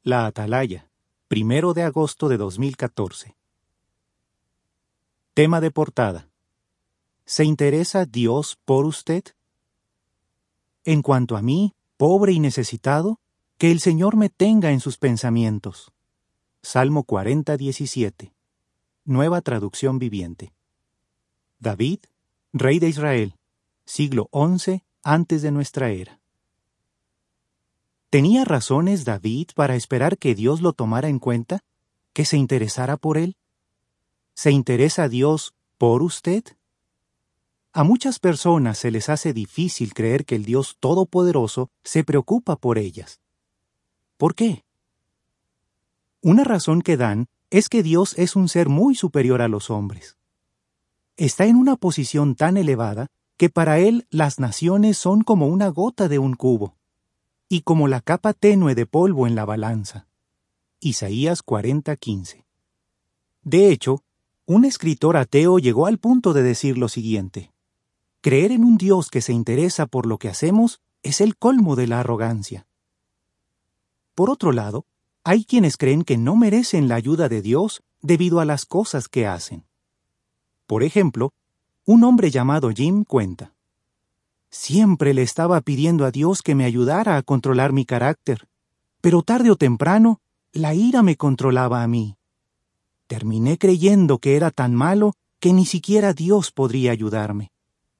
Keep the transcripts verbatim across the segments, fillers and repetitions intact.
La Atalaya, primero de agosto de dos mil catorce. Tema de portada. ¿Se interesa Dios por usted? En cuanto a mí, pobre y necesitado, que el Señor me tenga en sus pensamientos. Salmo cuarenta, diecisiete. Nueva traducción viviente. David, rey de Israel, siglo once antes de nuestra era. ¿Tenía razones David para esperar que Dios lo tomara en cuenta? ¿Que se interesara por él? ¿Se interesa Dios por usted? A muchas personas se les hace difícil creer que el Dios Todopoderoso se preocupa por ellas. ¿Por qué? Una razón que dan es que Dios es un ser muy superior a los hombres. Está en una posición tan elevada que para Él las naciones son como una gota de un cubo, y como la capa tenue de polvo en la balanza. Isaías cuarenta, quince. De hecho, un escritor ateo llegó al punto de decir lo siguiente: creer en un Dios que se interesa por lo que hacemos es el colmo de la arrogancia. Por otro lado, hay quienes creen que no merecen la ayuda de Dios debido a las cosas que hacen. Por ejemplo, un hombre llamado Jim cuenta: siempre le estaba pidiendo a Dios que me ayudara a controlar mi carácter, pero tarde o temprano, la ira me controlaba a mí. Terminé creyendo que era tan malo que ni siquiera Dios podría ayudarme.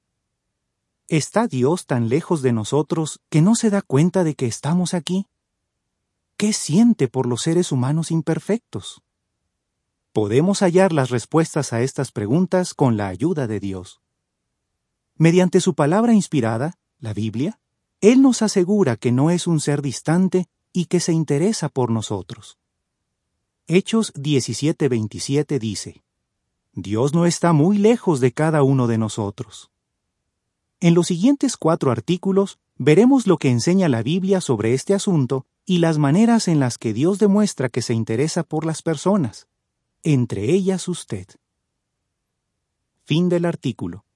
¿Está Dios tan lejos de nosotros que no se da cuenta de que estamos aquí? ¿Qué siente por los seres humanos imperfectos? Podemos hallar las respuestas a estas preguntas con la ayuda de Dios. Mediante su palabra inspirada, la Biblia, Él nos asegura que no es un ser distante y que se interesa por nosotros. Hechos diecisiete, veintisiete dice: Dios no está muy lejos de cada uno de nosotros. En los siguientes cuatro artículos veremos lo que enseña la Biblia sobre este asunto y las maneras en las que Dios demuestra que se interesa por las personas, entre ellas usted. Fin del artículo.